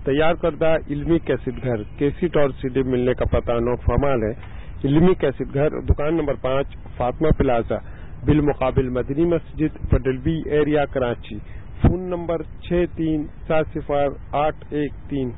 تیار کردہ علمی کیسٹ گھر کیسٹ اور سی ڈی ملنے کا پتہ نو فمال ہے. علمی کیسٹ گھر دکان نمبر 5 فاطمہ پلازا بالمقابل مدنی مسجد پڈلبی ایریا کراچی. Phone number 63700813.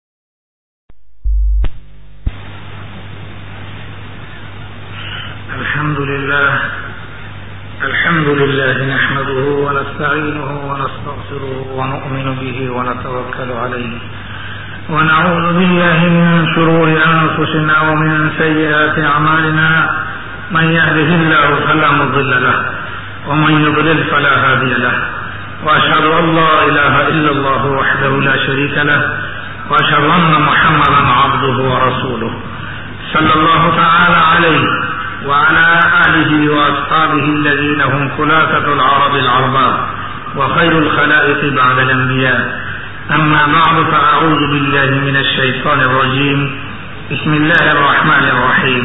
الحمد لله نحمده ونستعينه ونستغفره ونؤمن به ونتوكل عليه ونعوذ بالله من شرور أنفسنا ومن سيئات أعمالنا من يهده الله فلا مضل له ومن يضلل فلا هادي له وأشهد أن لا إله إلا الله وحده لا شريك له وأشهد أن محمدا عبده ورسوله صلى الله تعالى عليه وعلى آله وأصحابه الذين هم خلاصة العرب العرباء وخير الخلائق بعد الأنبياء. أما بعد فأعوذ بالله من الشيطان الرجيم. بسم الله الرحمن الرحيم.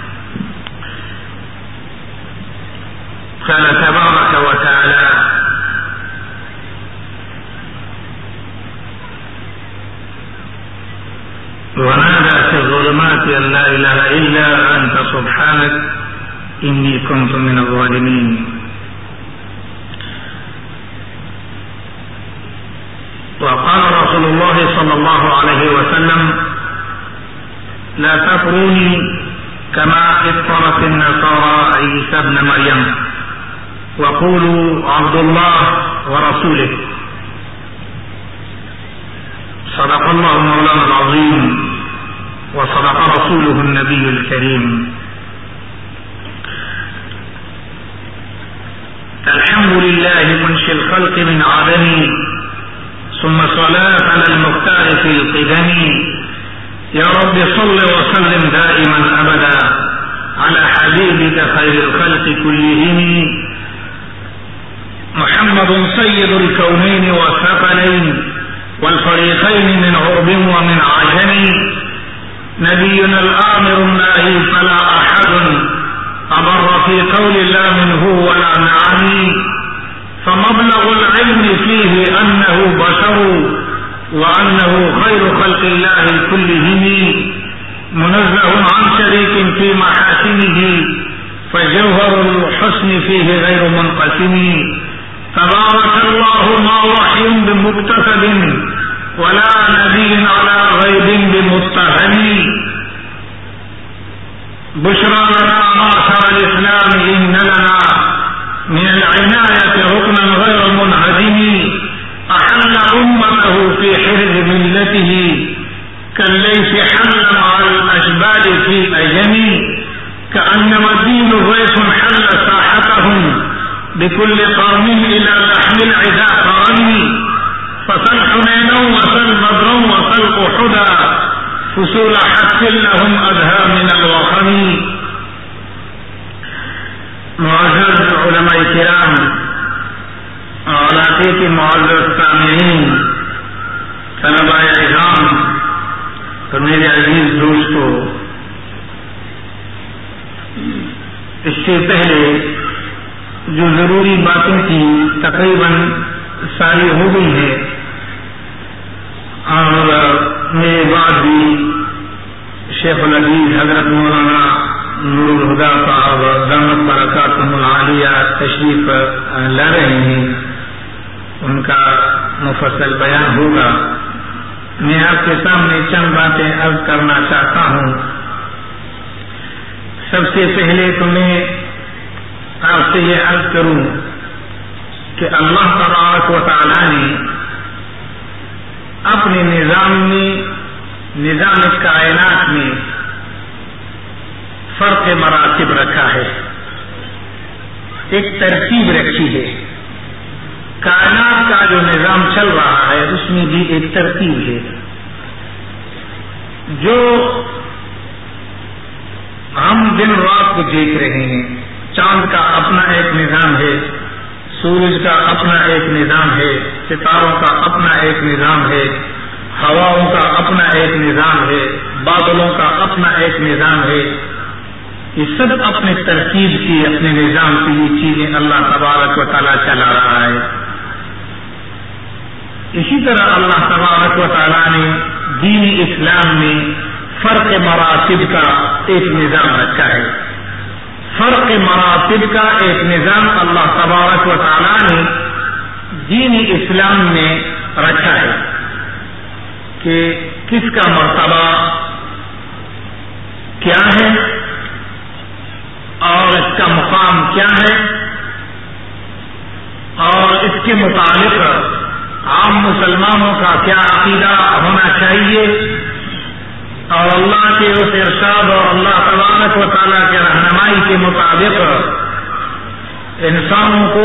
قال تبارك وتعالى ونادى في الظلمات أن لا إله إلا أنت سبحانك إني كنت من الظالمين. وقال رسول الله صلى الله عليه وسلم لا تطروني كما اطرت النصارى عيسى ابن مريم وقولوا عبد الله ورسوله. صدق الله مولانا العظيم وصدق رسوله النبي الكريم. الحمد لله منشئ الخلق من عدم ثم صلاة على المختار في القدم. يا رب صل وسلم دائما أبدا على حبيبك خير الخلق كلهم محمد سيد الكونين والثقلين والفريقين من عرب ومن عجم. نبينا الآمر الناهي فلا أحد أبر في قول لا منه ولا نعم. فمبلغ العلم فيه أنه بشر وأنه خير خلق الله كلهم منزه عن شريك في محاسنه فجوهر الحسن فيه غير منقسم. تبارك الله ما وحي بمكتسب ولا نبي على غيب بمتهم. بشرى لنا معشر الإسلام إن لنا من العناية ركنا غير منهدم. أحل أمته في حرز ملته كالليث حل مع الأشبال في أجم. كأنما الدين غيث حل ساحتهم بكل قوم إلى لحم العدا قرني. فسل حنينا وسل بدرا وسل أحدا فصول حق لهم أدهى من الوخم. معزز علماء کرام علاقے کے معزز سامعین طلباء اعظام اور میرے عزیز دوستوں، اس سے پہلے جو ضروری باتیں تھیں تقریباً ساری ہو گئی ہیں اور میرے بعد بھی شیخ العزیز حضرت مولانا نور الہدا صاحب دامت برکاتہم العالیہ تشریف لا رہے ہیں، ان کا مفصل بیان ہوگا. میں آپ کے سامنے چند باتیں عرض کرنا چاہتا ہوں. سب سے پہلے تو میں آپ سے یہ عرض کروں کہ اللہ تبارک و تعالی نے اپنے نظام کائنات میں فرق مراتب رکھا ہے، ایک ترتیب رکھی ہے. کائنات کا جو نظام چل رہا ہے اس میں بھی ایک ترتیب ہے. جو ہم دن رات کو دیکھ رہے ہیں، چاند کا اپنا ایک نظام ہے، سورج کا اپنا ایک نظام ہے، ستاروں کا اپنا ایک نظام ہے، ہواؤں کا اپنا ایک نظام ہے، بادلوں کا اپنا ایک نظام ہے. یہ سب اپنے ترتیب کی، اپنے نظام کی یہ چیزیں اللہ تبارک و تعالیٰ چلا رہا ہے. اسی طرح اللہ تبارک و تعالیٰ نے دین اسلام میں فرق مراتب کا ایک نظام رکھا ہے. فرق مراتب کا ایک نظام اللہ تبارک و تعالیٰ نے دین اسلام میں رکھا ہے کہ کس کا مرتبہ کیا ہے اور اس کا مقام کیا ہے اور اس کے متعلق عام مسلمانوں کا کیا عقیدہ ہونا چاہیے اور اللہ کے اس ارشاد اور اللہ تبارک و تعالیٰ کے رہنمائی کے مطابق انسانوں کو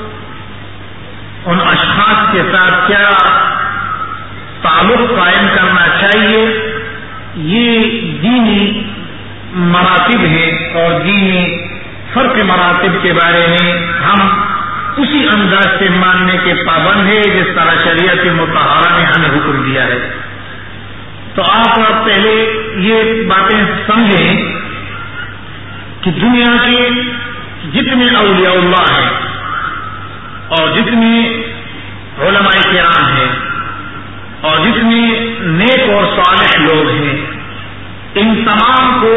ان اشخاص کے ساتھ کیا تعلق قائم کرنا چاہیے. یہ دینی مراتب ہیں اور دینی فرق مراتب کے بارے میں ہم اسی انداز سے ماننے کے پابند ہے جس طرح شریعت مطہرہ نے ہمیں حکم دیا ہے. تو آپ پہلے یہ باتیں سمجھیں کہ دنیا کے جتنے اولیاء اللہ ہیں اور جتنے علماء کرام ہیں اور جتنے نیک اور صالح لوگ ہیں ان تمام کو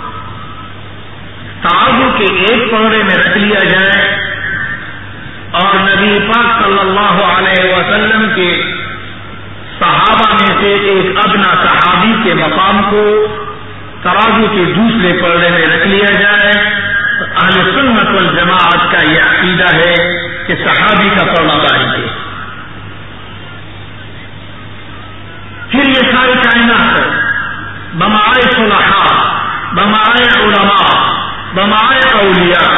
ترازو کے ایک پلڑے میں رکھ لیا جائے اور نبی پاک صلی اللہ علیہ وسلم کے صحابہ میں سے ایک ادنا صحابی کے مقام کو ترازو کے دوسرے پلڑے میں رکھ لیا جائے. اہل سنت والجماعت کا یہ عقیدہ ہے کہ صحابی کا پلڑا باری ہے. پھر یہ ساری کائنات بمائے صلحاء بمائے علماء بمائے اولیاء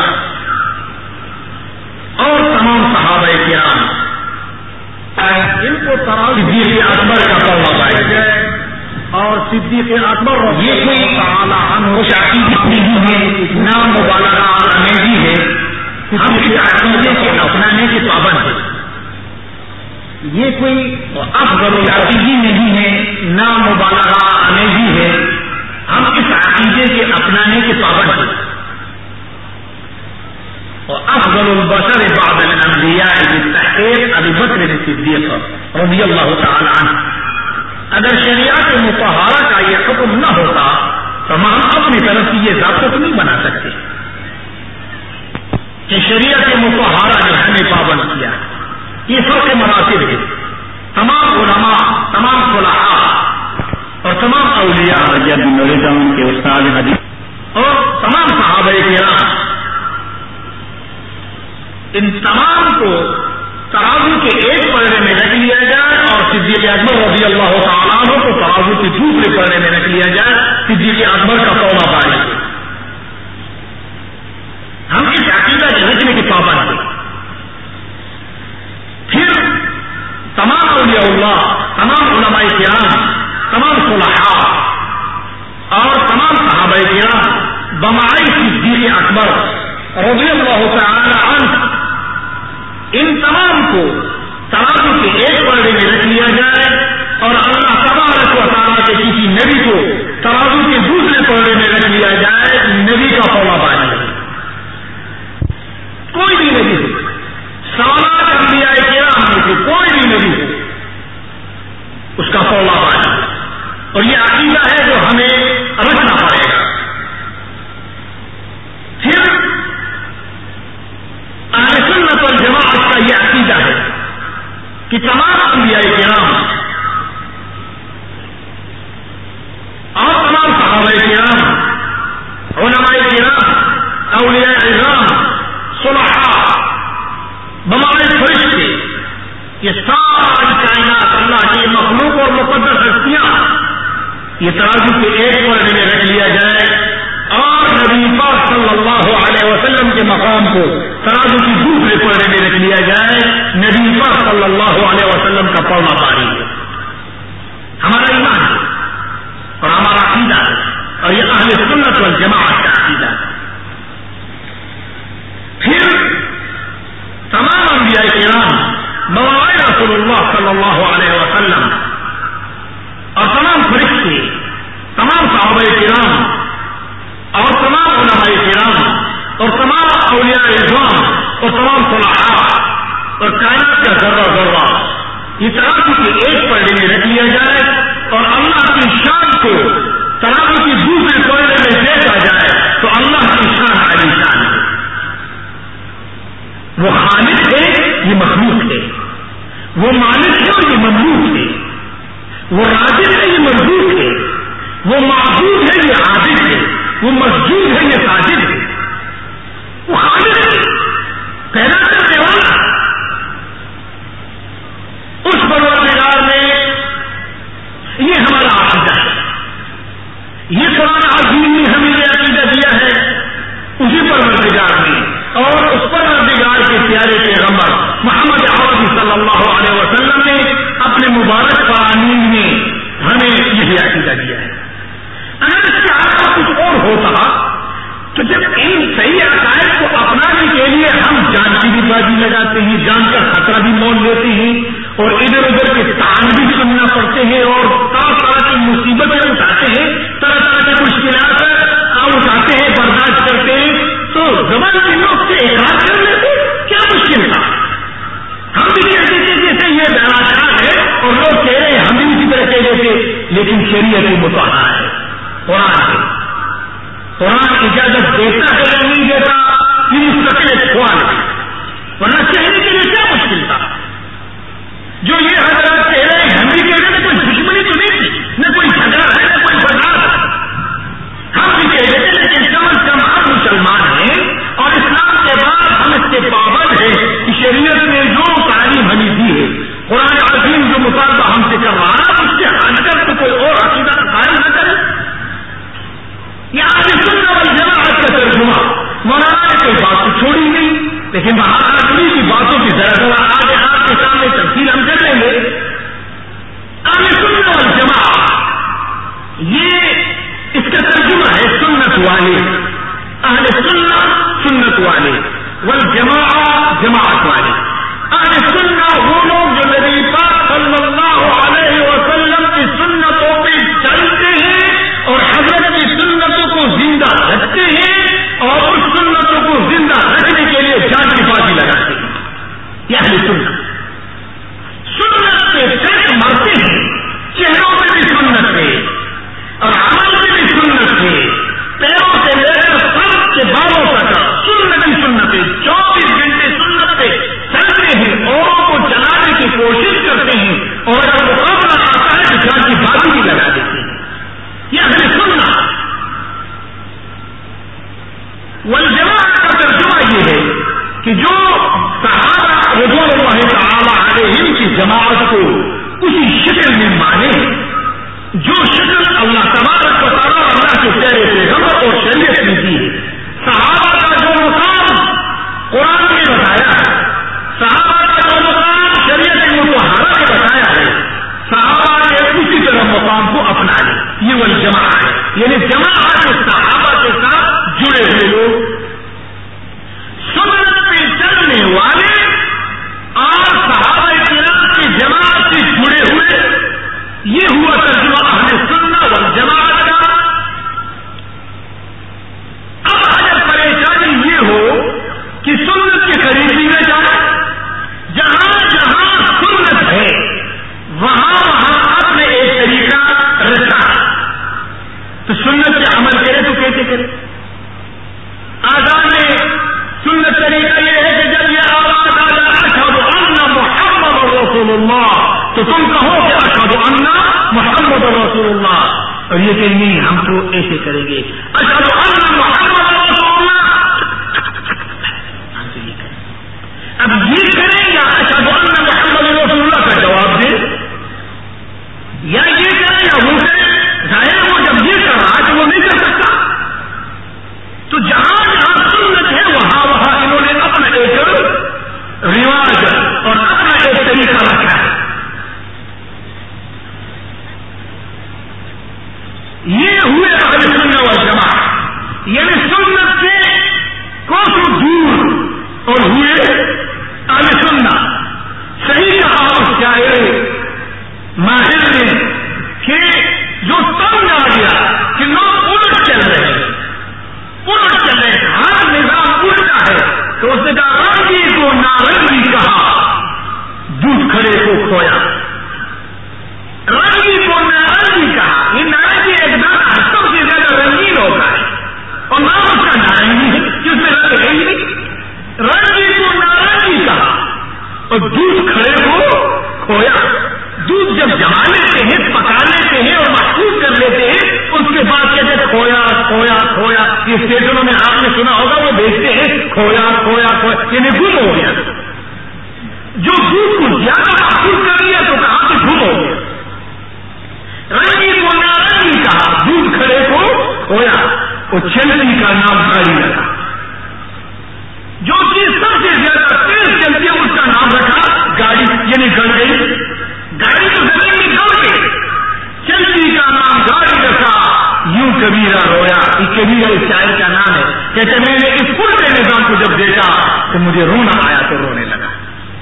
اور تمام صحابہ کرام ان کو صدیق اکبر کا پلڑا باری جائے اور صدیق اکبر یہ کوئی خوش عقیدت نہیں ہے نام مبالغہ آمیزی ہے. ہم اس عقیدے کو اپنانے کے پابند ہیں. یہ کوئی افضل العقیدی نہیں ہے نام مبالغہ آمیزی ہے. ہم اس عقیدے کے اپنانے کے پابند ہیں. افضل البشر بعد الانبیاء بالتحقیق ابی بکر صدیق رضی اللہ تعالی عنہ. اگر شریعت مطہرہ کا یہ حکم نہ ہوتا تو ہم اپنی طرف سے یہ ضابطہ نہیں بنا سکتے کہ شریعت مطہرہ نے ہمیں پابند کیا. یہ فرق مراتب ہے. تمام علماء تمام صلحاء اور تمام اولیاء کے استاد حدیث اور تمام صحابہ کرام ان تمام کو ترازو کے ایک پلڑے میں رکھ لیا جائے اور صدیق اکبر رضی اللہ تعالیٰ عنہ کو ترازو کے دوسرے پلڑے میں رکھ لیا جائے. صدیق اکبر کا پلڑا باری ہے. ہم اس عقیدہ کے رکھنے کے پابند ہیں. پھر تمام اولیاء اللہ تمام علماء کرام تمام صلحاء اور تمام صحابہ کرام بمائے صدیق اکبر رضی اللہ تعالی عنہ ان تمام کو ترازو کے ایک پلڑے میں رکھ لیا جائے اور اللہ تبارک و تعالیٰ کے کسی نبی کو ترازو کے دوسرے پلڑے میں رکھ لیا جائے. نبی کا پلڑا باری ہے. کوئی بھی نبی ہو سوالات انبیاء کرام میں سے کوئی بھی نبی ہو اس کا پلڑا باری ہے. اور یہ عقیدہ ہے جو ہمیں رکھنا پڑے گا. پھر اہل سنت والجماعت کا یہ عقیدہ ہے کہ تمام انبیاء کرام اور تمام صحابہ کرام علماء کرام اولیاء اعظام صلحاء بمائے فرشتے یہ ساری کائنات اللہ کی مخلوق اور مقدس ہستیاں یہ ترازو کے ایک پلڑے میں رکھ لیا جائے اور نبی پاک صلی اللہ علیہ وسلم کے مقام کو ترازو کی دوسرے پلڑے میں رکھ لیا جائے. نبی پاک صلی اللہ علیہ وسلم کا پلڑا باری ہے. ہمارا ایمان ہے اور ہمارا عقیدہ ہے اور یہ اہل سنت والجماعت کا عقیدہ ہے. پھر تمام انبیاء کرام موائے رسول اللہ صلی اللہ علیہ وسلم اور تمام فرشتے تمام صحابہ کرام اور تمام علماء کرام اور تمام اولیاء اعظام اور تمام صلحاء اور کائنات کا ذرہ ذرہ یہ تراویح کے ایک پردے میں رکھ لیا جائے اور اللہ کی شان کو تراویح کی دوسرے پردے میں دیکھا جائے تو اللہ کی شان عالی شان ہے. وہ خالق ہے، یہ مخلوق ہے. وہ مالک ہے اور یہ مملوک ہے. وہ رازق ہے، یہ مرزوق ہے. وہ معبود ہے، یہ عابد ہے. وہ مسجود ہے، یہ ساجد ہے. وہ خالق ہے، پیدا کرنے والا. اس پروردگار نے یہ ہمارا عقیدہ ہے. یہ قرآن عظیم نے ہمیں یہ عقیدہ دیا ہے اسی پروردگار نے اور اس پروردگار کے پیارے پیغمبر محمد عربی صلی اللہ علیہ وسلم نے اپنے مبارک فرامین میں ہمیں یہی عقیدہ دیا ہے. اگر اس کے علاوہ کچھ اور ہوتا تو جب ان صحیح عقائد کو اپنانے کے لیے ہم جان کی بھی بازی لگاتے ہیں، جان کا خطرہ بھی مول لیتے ہیں اور ادھر ادھر کے تان بھی سننا پڑتے ہیں اور طرح طرح کی مصیبتیں اٹھاتے ہیں، طرح طرح کی مشکلات اٹھاتے ہیں، برداشت کرتے ہیں، تو زبان کے لوگ سے اقرار کر لیتے کیا مشکل تھا. ہم بھی کہتے تھے جیسے یہ بیراچار ہے اور لوگ کہہ رہے ہیں ہم بھی اسی طرح کہہ دیتے، لیکن شریعت مطالعہ ہے. قرآن اجازت دیتا ہے یا نہیں دیتا یہ مستقل ایک سوال ہے. ورنہ کہنے کے لیے کیا مشکل تھا. جو یہ حضرات کہہ رہے ہیں ہم بھی کہہ رہے ہیں کوئی دشمنی تو نہیں تھی، نہ کوئی جھگڑا ہے نہ کوئی فساد. ہم بھی کہہ رہے تھے لیکن کم از کم ہم مسلمان ہیں اور اسلام کے بعد ہم اس کے پابند ہیں کہ شریعت نے جو تعلیم ہمیں دی ہے، قرآن عظیم جو مطالبہ ہم سے کر رہا ہے اس کے ہٹ کر تو کوئی اور عقیدہ قائم نہ کرے. یہ اہل سنت والجماعت کا ترجمہ مولانا نے کوئی بات تو چھوڑی نہیں، لیکن وہاں آدمی کی باتوں کی ذرا آگے آپ کے سامنے تفصیل ہم کر لیں گے. اہل سنت والجماعت یہ اس کا ترجمہ ہے سنت والے. اہل سنت سنت والے والجماعت جماعت والے. اہل سنت وہ لوگ جو نبی پاک صلی اللہ علیہ وسلم کی سنتوں پہ چلتے ہیں اور حضرت کی سنتوں کو زندہ رکھتے ہیں اور اس سنتوں کو زندہ رکھنے کے لیے جان کی بازی لگاتے ہیں. یہ اہل سنت پہ چڑھ مارتے ہیں. چہروں پہ بھی سنت ہے اور عمل میں بھی سنت ہے. پیروں سے لے کر سب کے بالوں تک سنت ہی سنت ہے. 24 گھنٹے سنت پہ چلتے ہیں، اوروں کو چلانے کی کوشش کرتے ہیں اور اگر مقابلہ آتا ہے تو جان کی بازی بھی لگا دیتے ہیں. یہ اہل سنت والجماعت کا ترجمہ یہ ہے کہ جو صحابہ رضوان اللہ تعالی علیہم کی جماعت کو اسی شکل میں مانے جو شکل اللہ تبارک و تعالی اللہ کے پیارے پیغمبر اور شریعت نے دی ہے. صحابہ کا جو مقام قرآن نے بتایا ہے، صحابہ کا جو مقام شریعت مطہرہ نے بتایا ہے، صحابہ نے اسی طرح مقام کو اپنا لیا. یہ والجماعت ہے، یعنی جماعت صحابہ کے ساتھ جڑے ہوئے لوگ، سنت پہ چلنے والے اور صحابہ کرام کی جماعت سے جڑے ہوئے. یہ ہوا ترجمہ اہل سنت والجماعت کا. اب اگر پریشانی یہ ہو کہ سنت کے قریب بھی نہ جائے، جہاں جہاں سنت ہے وہاں وہاں اپنے ایک طریقہ رکھا تو سنت پہ عمل کرے تو کیسے کرے. آزاد میں سنت طریقہ یہ ہے کہ جب یہ آواز آ جائے اشہد ان محمد رسول اللہ تو تم کہو کہ اشہد ان محمد رسول اللہ، اور یہ کہ نہیں ہم تو ایسے کریں گے اشہد ان محمد رسول اللہ. ہم سے یہ کریں، اب یہ کریں یا اشہد ان محمد رسول اللہ کا جواب دیں، یا یہ کریں یا وہ کریں. ظاہر وہ جب یہ کر رہا ہے تو وہ نہیں کر سکتا. تو جہاں جہاں سنت ہے وہاں وہاں انہوں نے اپنا ایک رواج اور اپنا ایک طریقہ رکھا ہے. یہ ہوئے اہل سنت والجماعت، یعنی سنت سے کوسوں دور اور ہوئے اہل سنت. صحیح کہا اس شاعر ماہر نے کہ جو تنگ آ گیا کہ لوگ الٹ چل رہے ہیں، الٹ چل رہے ہیں، ہر نظام الٹا ہے، تو اس نے کہا رنگی کو نارنگی کہا، دودھ کھڑے کو کھویا. یہ اسٹیشنوں میں آپ نے سنا ہوگا وہ بیچتے ہیں کھویا کھویا کھویا، یعنی گم ہو گیا. جو دودھ کو زیادہ محفوظ کر دیا تو کہا کہ گم ہو گیا. رنگی کو نارنگی کہا، دودھ کھڑے کو کھویا. وہ چلتی کا نام گاڑی لگا. جو چیز سب سے زیادہ تیز چلتی ہے اس کا نام رکھا گاڑی، یعنی گڑ گئی. گاڑی تو زمین میں گڑ گئی، چلتی کا نام گاڑی رکھا. یوں کبیرہ رویا. یہ کبیرہ اس شاعر کا نام ہے. کہتے میں نے اس پورے نظام کو جب دیکھا تو مجھے رونا آیا تو رونے لگا.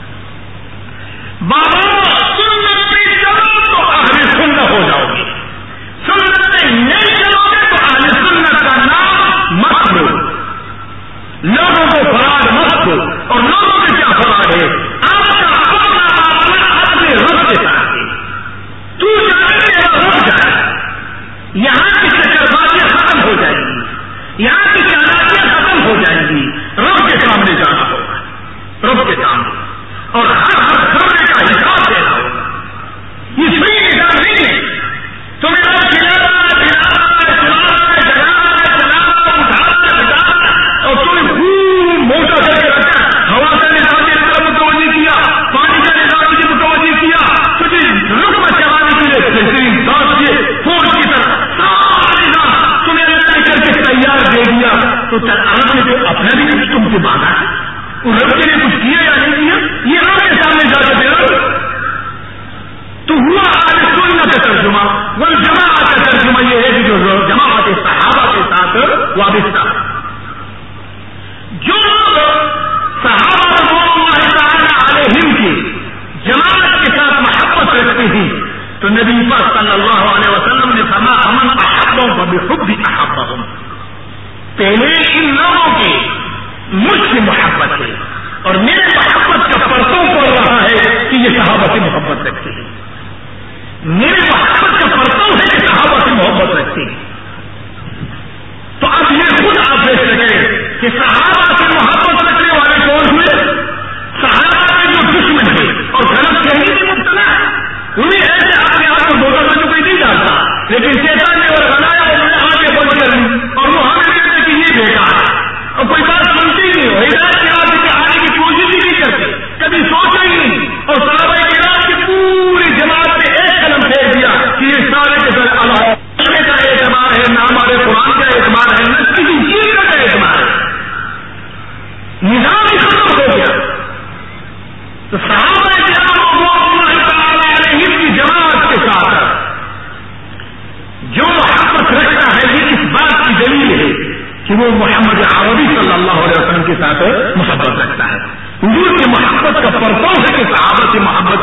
بابا سنت پہ چلو تو اہل سنت ہو جاؤ گے، سنت پہ نہیں چلو گے تو اہل سنت کا نام مت لو. لوگوں کو فراد مت دو. اور لوگوں کے کیا فراد ہے؟ آپ کا اپنا معاملہ اپنے رب کے ساتھ ہے. تو جانے میرا رب جائے. یہاں کی چکر بازیاں ختم ہو جائیں گی، یہاں کی چالاکیاں ختم ہو جائیں گی. رب کے سامنے جانا ہوگا، رب کے سامنے، اور ہر خبرے کا حساب دینا ہوگا. یہ صحیح نظام نہیں ہے. تمہیں رب کھلانا اور تمہیں خوب موٹا کر کے رکھا، ہوا کا نظام کی طرف متوجہ کیا، پانی کا نظام کی متوجہ کیا، تجھے رقم چلانے کے لیے بہترین دانت کے فوج کی طرح سارا نظام تمہیں اللہ کر کے تیار دے دیا. تو رب نے جو اپنا بھی کچھ تم سے مانگا ہے، وہ رب کے لیے کچھ کیا یا نہیں کیا، یہ رب کے سامنے جا کے دے تو ہوا. آج سنت کا ترجمہ والجماعت کا ترجمہ یہ ہے کہ جو جماعت صحابہ کے ساتھ وابستہ، جو لوگ صحابہ رضوان اللہ تعالی علیہم کی جماعت کے ساتھ محبت رکھتے تھی تو نبی پاک صلی اللہ علیہ وسلم نے فرمایا من احبهم فبحبی احبهم. پہلے ان لوگوں کی مجھ سے محبت ہے اور میرے محبت کا پرتو پڑ رہا ہے کہ یہ صحابہ سے محبت رکھتے ہیں. میرے محبت کا پرتو ہے کہ صحابہ سے محبت رکھتے ہیں. تو اب یہ خود آپ دیکھ سکیں کہ صحابہ سے محبت رکھنے والے کون ہوئے؟ صحابہ کے جو دشمن ہے اور غلط فہمی میں مبتلا ہے، انہیں ایسے اپنے آپ کو دھوکہ میں کوئی نہیں ڈالتا، لیکن شیطان نے اور بنایا اور انہیں آگے بڑھ کر اور وہ ہمیں کہتے کہ یہ بیکار ہے اور کوئی بات سنتی ہی نہیں ہو، ہدایت کے راستے پہ آنے کی کوشش ہی نہیں کرتے، کبھی سوچا ہی نہیں. اور صحابہ کرام کی پوری جماعت نے ایک قلم پھیر دیا کہ یہ سارے کے سارے اللہ کا اعتبار ہے، نہ ہمارے قرآن کا اعتبار ہے، نہ کسی چیز کا اعتبار ہے. نظام ہی ختم ہو گیا. تو صحابہ کرام اللہ تعالی علیہم کی جماعت کے ساتھ جو محبت رکھتا ہے یہ اس بات کی دلیل ہے کہ وہ محمد عربی صلی اللہ علیہ وسلم کے ساتھ محبت رکھتا ہے. حضور کی محبت کا پرتو ہے کہ صحابہ سے محبت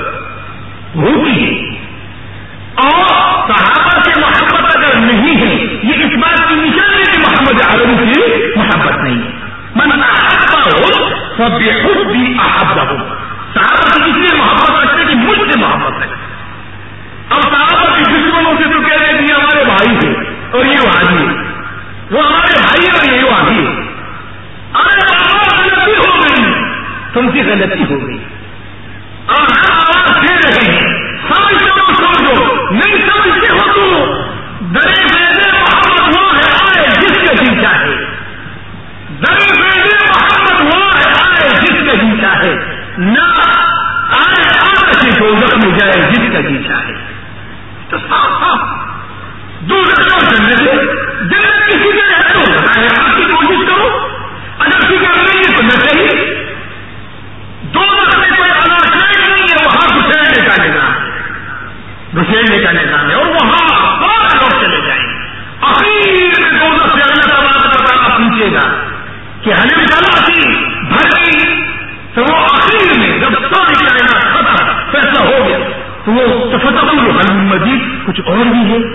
ہوتی ہے، اور صحابہ سے محبت اگر نہیں ہے یہ اس بات کی نشانی ہے کہ محمد عربی سے محبت نہیں ہے. من احبهم فبحبی احبهم. صحابہ سے اس لیے محبت رکھتے کہ مجھ سے محبت رکھتے. اب صحابہ کے دشمنوں سے تو کہہ رہے کہ یہ ہمارے بھائی ہے اور یہ وادی ہے، وہ ہمارے بھائی اور یہ وادی ہے. ارے بابا غلطی ہو گئی، تم سے غلطی ہو گئی اور ہم آواز دے رہے ہیں، سمجھتے ہو سمجھو، نہیں سمجھتے ہو تو درے فیض محمد وہ ہے آئے جس کا جی چاہے، درے فیض محمد وہ ہے آئے جس کا جی چاہے، نہ آئے آج دوزخ میں جائے جس کا جی چاہے. تو صاف صاف دوزخ اور جنت کسی کے ہے تو آپ کی کوشش کرو، اگر فکر نہیں ہے تو نہ صحیح. دوزخ میں کوئی علاقہ نہیں ہے، وہاں گھسیڑنے کا نظام ہے، گھسیڑنے کا نظام ہے، اور وہاں بہت لوگ چلے جائیں گے. اخیر میں دوزخ سے اللہ تعالیٰ پوچھے گا کہ ہمیں چلا تھی بھرتی، تو وہ آخر میں جب سب کائنات ختم فیصلہ ہو گیا تو وہ تفتح مزید کچھ اور بھی ہے،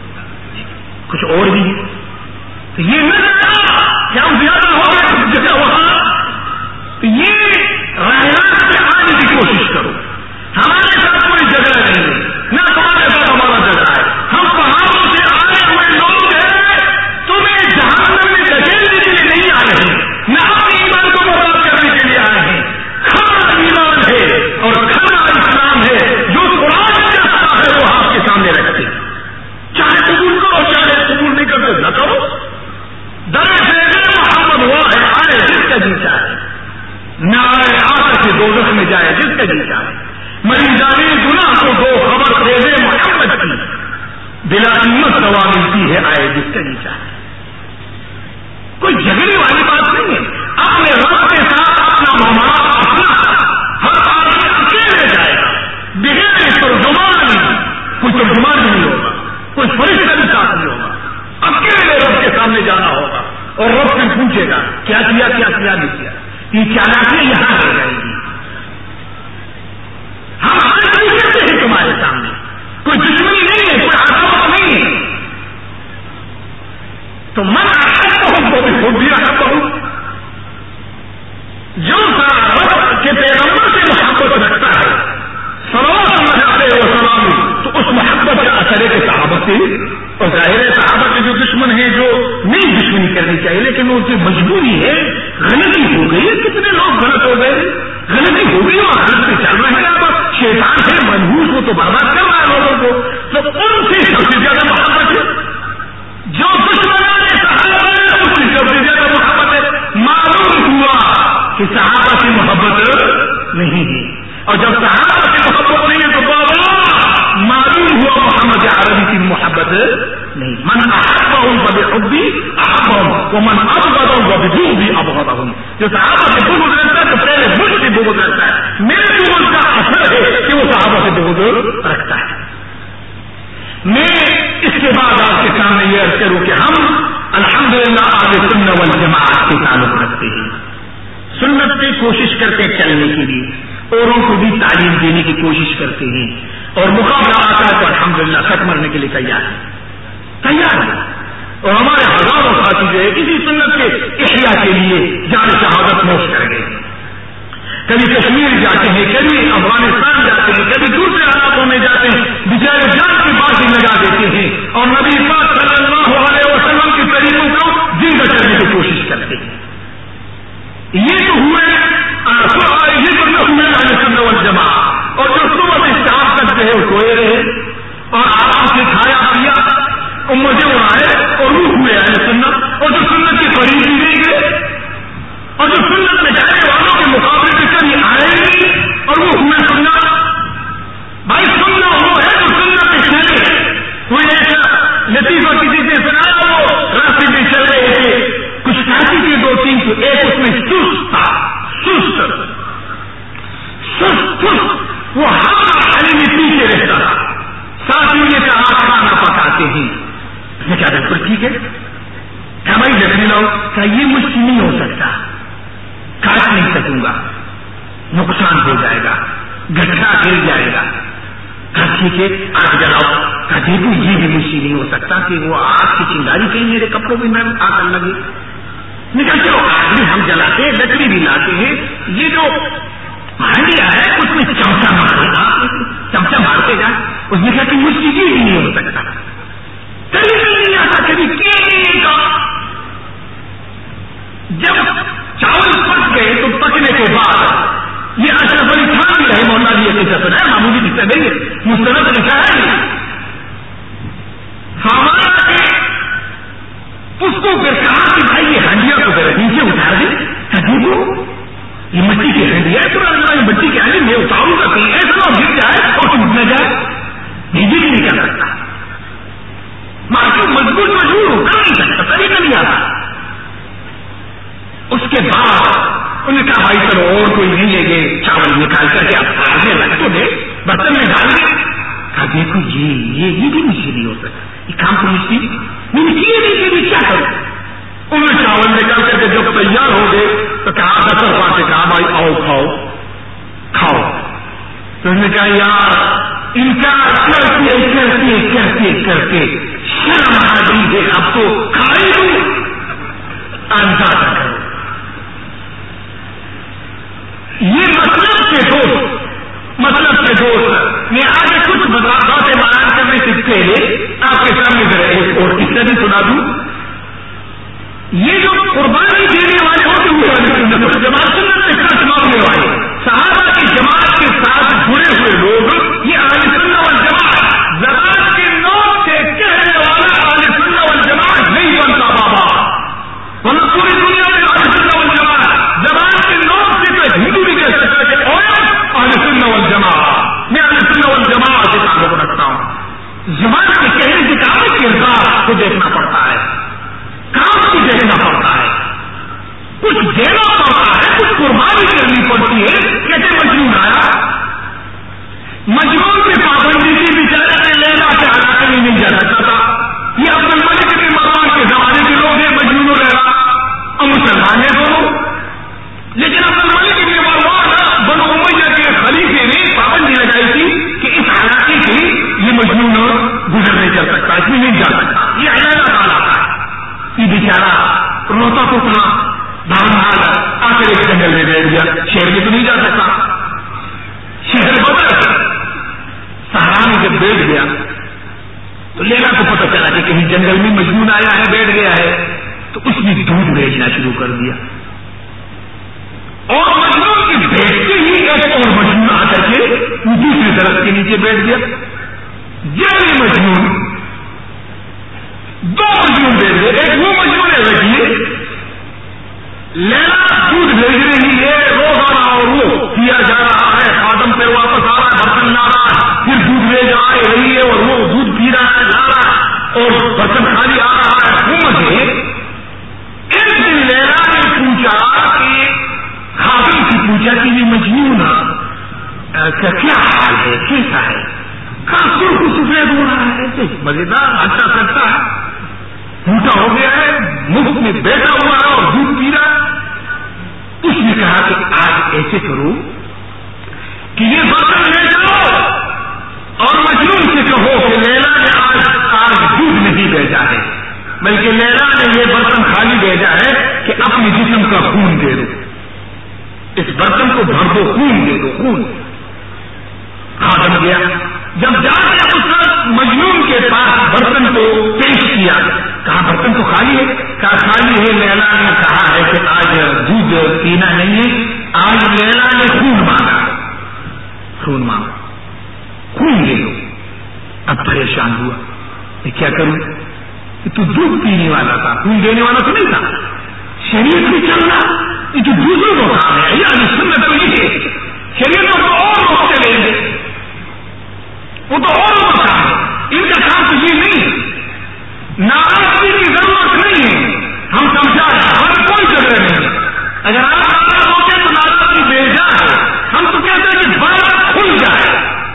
کچھ اور بھی ہے. تو یہ نہ کہ ہم زیادہ ہو گئے جگہ وہاں، تو یہ رائنات سے آنے کی کوشش کرو. ہمارے ساتھ کوئی جگہ نہیں ہے، نہ تمہارے ساتھ ہمارا جگہ ہے. ہم پہاڑوں سے آئے ہوئے لوگ ہیں، تمہیں جہنم میں دھکیلنے کے لیے نہیں آئے ہیں، نہ اپنے ایمان کو برباد کرنے کے لیے آئے ہیں. کھڑا ایمان ہے اور کھڑا اسلام ہے، جو قرآن کہتا ہے وہ آپ کے سامنے رکھتے، چاہے قبول کرو چاہے قبول نہیں کرتے نہ کرو. بلا ہمت دوا ملتی ہے آئے بستری چاہے. کوئی جھگڑے والی بات نہیں ہے. اپنے رب کے ساتھ اپنا معاملہ اپنا ہر آدمی اکیلے جائے گا بغیر ترجمان. کوئی ترجمان بھی نہیں ہوگا, کوئی فرشتہ بھی ساتھ نہیں ہوگا. اکیلے رب کے سامنے جانا ہوگا اور رب سے پوچھے گا کیا کیا نہیں کیا. یہ چالاکی یہاں رہ جائے گی. ہم آج نہیں کرتے ہیں تمہارے سامنے, کوئی دشمنی نہیں ہے, کوئی عداوت نہیں ہے. تو من احبہم فبحبی احبہم, جو رب کے پیغمبر سے محبت رکھتا ہے صلوات اللہ علیہ وسلم, تو اس محبت کا اثر ہے کہ صحابہ سے, اور ظاہر ہے صحابہ کے جو دشمن ہیں جو نہیں دشمنی کرنی چاہیے لیکن ان کی مجبوری ہے, غلطی ہو گئی. کتنے لوگ غلط ہو گئے, غلطی ہو گئی اور غلط سے چل رہے ہیں. اب شیطان ہے منحوس, وہ تو برباد کر رہا ہے لوگوں کو. تو ان سے سب سے زیادہ محبت ہے. جو دشمنوں نے صحابہ ہے اس سے سب سے زیادہ محبت ہے. معلوم ہوا کہ صحابہ سے محبت نہیں ہے, اور جب صحابہ سے محبت نہیں ہے تو بابا معلوم ہوا محمد عربی کی محبت نہیں. من احبہم فبحبی احبہم ومن ابغضہم فببغضی ابغضہم. جو صحابہ سے بغض رکھتا ہے تو پہلے مجھ سے بغض رکھتا ہے. میرے بغض کا اثر ہے کہ وہ صحابہ سے بغض رکھتا ہے. میں اس کے بعد آپ کے سامنے یہ عرض کروں کہ ہم الحمدللہ اہل سنت والجماعت کے تعلق رکھتے ہیں. سنت سے کوشش کرتے ہیں چلنے کے لیے, اوروں کو بھی تعلیم دینے کی کوشش کرتے ہیں, اور مقابلہ آتا ہے تو الحمدللہ سٹ مرنے کے لیے تیار ہے. اور ہمارے ہزاروں ساتھی جو ہے اسی سنت کے احیاء کے لیے جان شہادت نوش کر گئے. کبھی کشمیر جاتے ہیں, کبھی افغانستان جاتے ہیں, کبھی دوسرے علاقوں میں جاتے ہیں, بیچارے جان کی بازی لگا دیتے ہیں اور نبی پاک صلی اللہ علیہ وسلم کے طریقوں کو زندہ کرنے کی کوشش کرتے ہیں. یہ تو ہوئے اہل سنت والجماعت, اور جو صبح سے شام تک جو ہے وہ سوئے رہے اور آرام سے کھایا پیا اور مزے اڑائے اور وہ ہوئے اہل سنت, اور جو سنت کے قریب بھی نہیں گئے اور جو سنت میں جانے والوں کے مقابلے میں کبھی آئے نہیں اور وہ ہوئے سنت. بھائی سننا وہ ہے جو سنت میں چلے. کوئی ایسا لطیفہ کسی سے سنا, وہ راستے میں چل رہے تھے, کچھ ساتھی کے 2-3 تو ایک اس میں سست تھا, سست وہ ہر خالی میں پیچھے رہتا تھا. ساتھیوں نے کہا کھانا پکاتے ہیں. اس نے کہا بالکل ٹھیک ہے, کیا بھائی دیکھنے لاؤ, کیا یہ مجھ سے نہیں ہو سکتا, کاٹ نہیں سکوں گا, نقصان ہو جائے گا, گٹھا گر جائے گا. کہا ٹھیک ہے آگ جلاؤ. کہا دیکھو یہ بھی مجھ سے نہیں ہو سکتا کہ وہ آگ کی چنگاری کہیں میرے کپڑوں میں آگ لگے. نکلتے ہو آگ بھی ہم جلاتے ہیں, لکڑی بھی لاتے ہیں. یہ جو ہانڈیا ہے اس میں چمچا مارے گا, چمچا مارتے جائے. اس نے کہا کہ مجھ سے یہ بھی نہیں ہو سکتا, کبھی نہیں آتا کبھی کیے گا. جب چاول پک گئے تو پکنے کے بعد یہ اشرف علی خان بھی رہے مولا جی ایسا سنا ہے, معمولی قصہ نہیں ہے, مستند لکھا ہے. سامان کے اس کو پھر کہا کہ بھائی یہ ہنڈیا کو ذرا نیچے اتار دے. دیکھو یہ مٹی کی ہنڈیا ہے, تو مٹی کی ہنڈی میں اتاروں گا کہیں ایسا نہ گر جائے اور تم نہ جائے. بجلی بھی نہیں کر سکتا, مارکیٹ مجبور ہو کر نہیں سکتا, طریقہ نہیں آتا. اس کے بعد انہوں نے کہا بھائی چلو اور کوئی نہیں لے گئے, چاول نکال کر کے اب آگے لگ تو دے, برتن میں ڈال دے. کہا دیکھو یہ بھی مجھ سے نہیں ہو سکتا, یہ کام تو مجھ سے نہیں کیے نہیں کہ کیا کروں. انہوں نے چاول نکال کر کے جب تیار ہو گئے تو کہا دفتر پا سے کہا بھائی آؤ کھاؤ. تو انہوں نے کہا یار انکار کرتے شرم آ گئی ہے, اب تو کھائی دوں, اندازہ کرو. یہ مطلب کے دوست میں آگے کچھ باتیں بیان کرنے سے پہلے آپ کے سامنے ذرا ایک اور قصہ بھی سنا دوں. یہ جو قربانی دینے والے ہوتے ہوئے جماعت سنت سے خرچ مانگنے والے صحابہ کی جماعت کے ساتھ جڑے ہوئے لوگ, یہ اہل سنت والجماعت زبان کے نوک سے کہنے والا اہل سنت والجماعت نہیں بنتا بابا. ورنہ پوری دنیا میں اہل سنت والجماعت زبان کے نوک سے تو ہندو بھی کہہ سکتا ہے کہ اہل سنت والجماعت, میں اہل سنت والجماعت سے تعلق رکھتا ہوں. زبان کے کہنے سے کہا کو دیکھنا پڑتا ہے، کام کو دیکھنا پڑتا ہے، کچھ دینا پڑتا ہے، کچھ قربانی کرنی پڑتی ہے. کیسے مجنون آیا؟ مجنون کی پابندی کی بیچارے نے لیلا کے علاقے میں نہیں جا سکتا تھا. یہ عبد الملک بن مروان کے زمانے کے لوگ ہیں مجنون و لیلا، اور مسلمان ہیں دونوں. لیکن عبد الملک بن مروان بنو امیہ کے خلیفے نے پابندی لگائی تھی کہ اس علاقے سے یہ مجنون گزر نہیں کر سکتا، اس میں نہیں جا سکتا. یہ لیلا کا علاقہ ہے. یہ بیچارہ روتا تو تھا، بہرحال آ کر ایک جنگل میں بیٹھ گیا. شہر میں تو نہیں جا سکتا، شہر بدل صحرا میں جب بیٹھ گیا تو لیلا کو پتہ چلا کہ کہیں جنگل میں مجنون آیا ہے، بیٹھ گیا ہے. تو اس نے دودھ بھیجنا شروع کر دیا، اور مجنون کے بیٹھتے ہی ایک اور مجنون آ کر کے دوسرے درخت کے نیچے بیٹھ گیا. یہ مجنون دو مجنون بیٹھ گئے. ایک وہ مجنون ہے بیٹھیے لیلا دودھ بھیج رہی ہے، روزانہ اور وہ کیا جا رہا ہے، خادم پہ واپس آ رہا ہے، برتن لا رہا ہے، پھر دودھ بھیج آ رہی ہے اور وہ دودھ پی رہا ہے، لا رہا ہے اور برتن خالی آ رہا ہے. حکومت ہے. ایک دن لیلا نے پوچھا کہ خادم سے پوچھا کہ یہ مجنون کا کیا حال ہے، کیسا ہے؟ کافر کو سفید ہو رہا ہے، مزیدار اچھا کرتا ہے، موٹا ہو گیا ہے، مفت میں بیٹھا ہوا ہے اور دودھ پی رہا ہے. اس نے کہا کہ آج ایسے کرو کہ یہ برتن لے جاؤ اور مجنون سے کہو کہ لیلا نے آج دودھ نہیں بھیجا ہے، بلکہ لیلا نے یہ برتن خالی بھیجا ہے کہ اپنے جسم کا خون دے دو، اس برتن کو بھر دو، خون دے دو، خون. خادم گیا، جب جا کے اس نے مجنون کے پاس برتن کو پیش کیا، کہا برتن تو خالی ہے، کہا خالی ہے. لیلا نے کہا ہے کہ آج دودھ پینا نہیں ہے، آج لیلا نے خون مانگا، خون مانگا، خون دے دو. اب پریشان ہوا کہ کیا کروں؟ کہ تو دودھ پینے والا تھا، خون دینے والا تو نہیں تھا. شریعت میں چل رہا یہ تو دوسروں کو کام ہے، یعنی سنت تو یہ ہے. شریعت میں اور لوگ چلیں گے، وہ تو اور لوگ کام ہے، ان کا کام تو یہ نہیں ہے. ناراضگی کی ضرورت نہیں ہے، ہم سمجھا ہے، ہمیں کوئی ضرورت نہیں ہے. اگر آپ ناراض ہوتے تو ناراضگی بھیجا ہے. ہم تو کہتے ہیں کہ بات کھل جائے.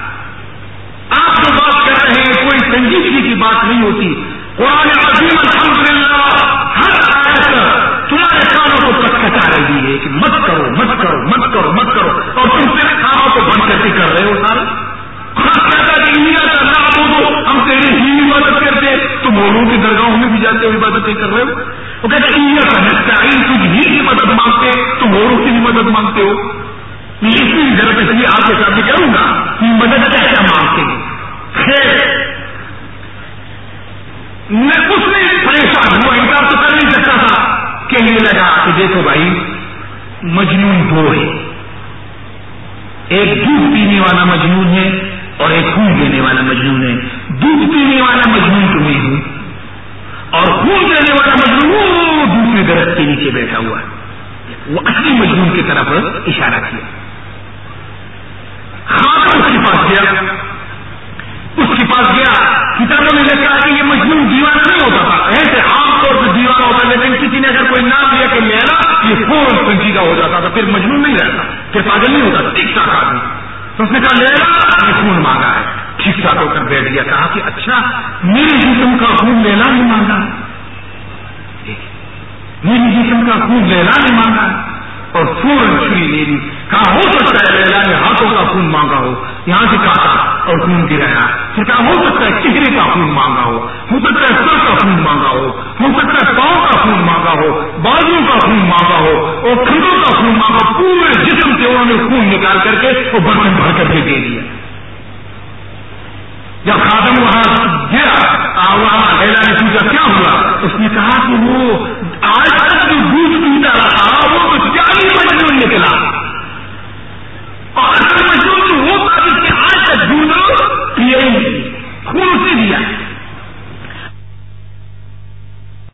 آپ جو بات کر رہے ہیں کوئی سنجیدگی کی بات نہیں ہوتی. قرآن عظیم الحمدللہ ہر آیت تمہارے کانوں کو کٹکھٹا رہی ہے کہ مت کرو مت کرو مت کرو مت کرو، اور تم صرف کانوں کو بند کر کے کر رہے ہو. سارے کہتا کہ انڈیا کا نام دو، ہم تیری ہی عبادت کرتے، تم اوروں کی درگاہوں میں بھی جاتے ہو عبادتیں کر رہے ہو. وہ کہتا انڈیا کا نسٹائن تجھ ہی کی مدد مانگتے، تم اوروں کی بھی مدد مانگتے ہو. میں اس لیے ضرورت اس لیے آپ کے ساتھ بھی کروں گا کہ مدد کیا مانگتے ہیں. خیر اس نے پریشان ہوا، انکار تو کر نہیں سکتا تھا. کہنے لگا کہ دیکھو بھائی مجنون دو ہے، ایک دودھ پینے والا مجنون ہے اور ایک خون دینے والا مجنون ہے. دودھ پینے والا مجنون تو میں ہوں، اور خون دینے والا مجنون وہ دوسرے درخت کے نیچے بیٹھا ہوا ہے. وہ اصلی مجنون کی طرف اشارہ کیا. خادم اس کے پاس گیا، کتابوں میں لکھا ہے کہ یہ مجنون دیوانہ نہیں ہوتا تھا. ایسے عام طور پہ دیوانہ ہوتا، لیکن کسی نے اگر کوئی نام دیا کہ لیلا، یہ فوراً سنجیدہ ہو جاتا تھا، پھر مجنون نہیں رہتا، پھر پاگل نہیں ہوتا، ٹھیک ٹھاک آدمی. تو اس نے کہا لیلا نے خون مانگا ہے. ٹھیک ٹھاک ہو کر بیٹھ گیا. کہا کہ اچھا میرے جسم کا خون لیلا نے مانگا ہے، میری جسم کا خون لیلا نے مانگا ہے. اور فوراً چھری لے لی. کہا ہو سکتا ہے لیلا نے ہاتھوں کا خون مانگا ہو، یہاں سے کاٹا اور خون گرایا. پھر کہا ہو سکتا ہے چہرے کا خون مانگا ہو سکتا ہے سر کا خون مانگا ہو سکتا ہے پاؤں کا خون مانگا ہو، بازو کا خون مانگا ہو اور کندھوں کا خون مانگا. پورے جسم سے انہوں نے خون نکال کر کے وہ برتن بھر کر کے دے دیا. جب خادم وہاں گیا، وہاں لیلا نے پوچھا کیا ہوا، اس نے کہا کہ وہ آج